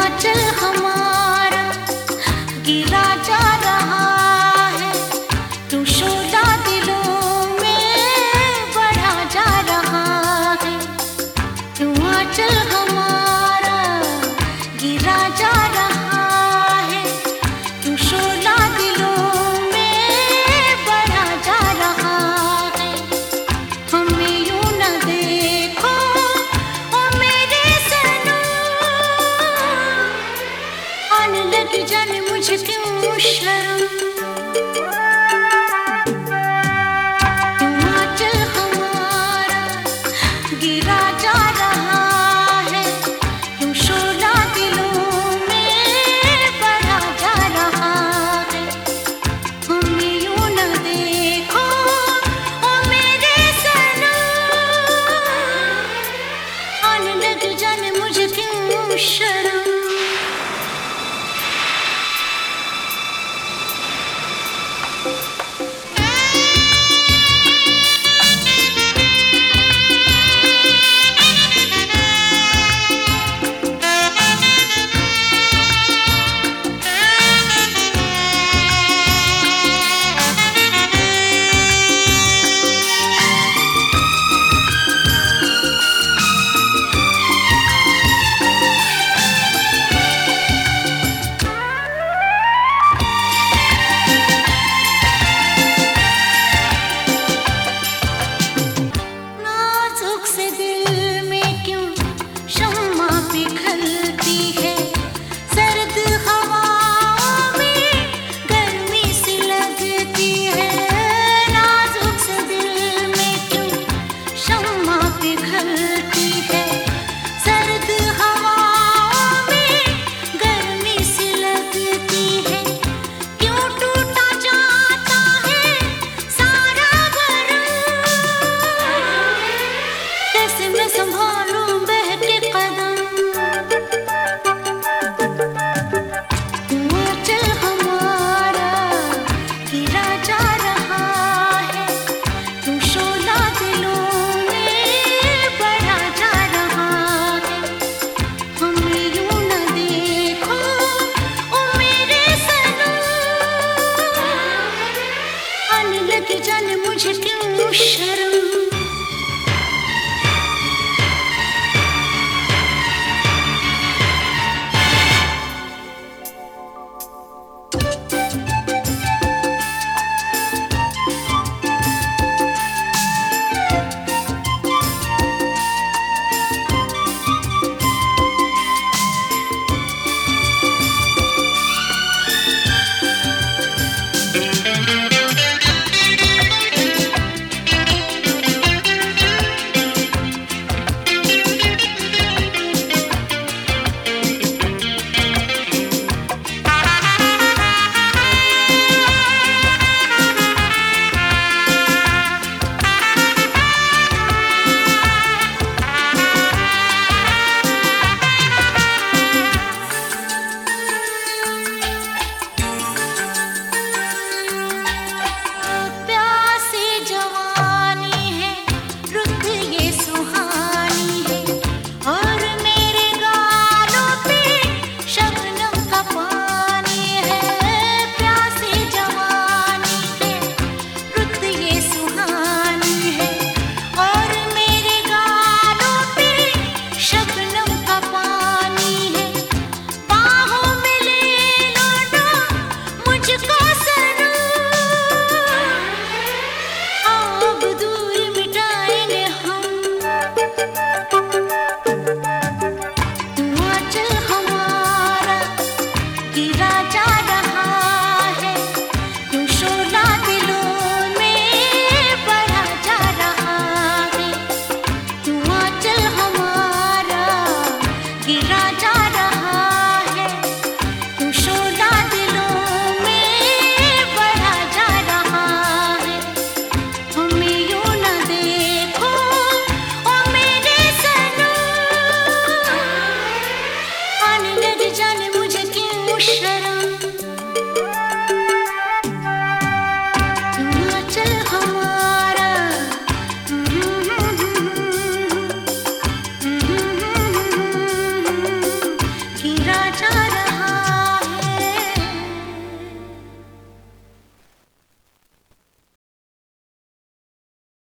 हिमाचल हमारा गिरा जा रहा है, तू शोला दिलों में बढ़ा जा रहा है। हिमाचल हमारा गिरा जा रहा है, तू शोला दिलों में बढ़ा जा रहा है। हमें यूं न देखो ओ मेरे सनम, आने लगी जाने मुझे क्यों शर्म। हिमाचल हमारा गिरा जा रहा है, तू शोला दिलों में बढ़ा जा रहा है। हमें यूं न देखो ओ मेरे सनम, आने लगी जाने मुझे क्यों शर्म।